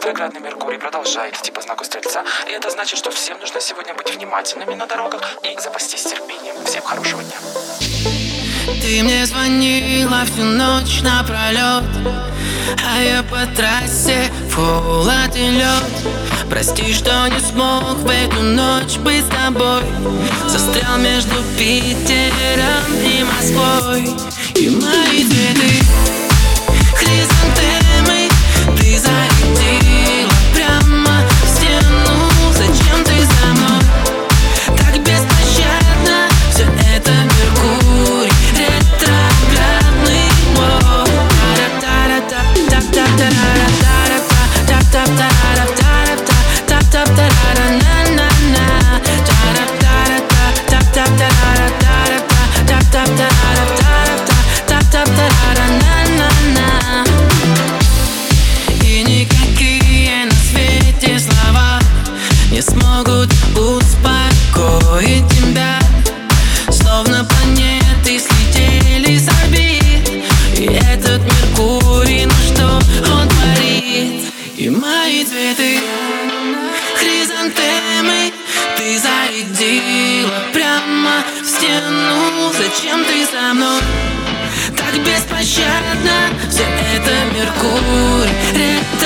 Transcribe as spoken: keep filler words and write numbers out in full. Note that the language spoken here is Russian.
Ретроградный Меркурий продолжает идти по знаку Стрельца, и это значит, что всем нужно сегодня быть внимательными на дорогах и запастись терпением. Всем хорошего дня. Ты мне звонила всю ночь напролет, а я по трассе в холод и лед. Прости, что не смог в эту ночь быть с тобой. Застрял между Питером и Москвой. И мои цветы хризантемы ты зарядила прямо в стену. Зачем ты за мной так беспощадно? Все это Меркурий ретроградный. И никакие на свете слова не смогут успокоить тебя. Словно планеты слетели с орбит. И этот Меркурий, ну что он творит? И мои цветы хризантемы ты зарядила прямо в стену. Зачем ты со мной так беспощадно? Все это Меркурий ретроградный.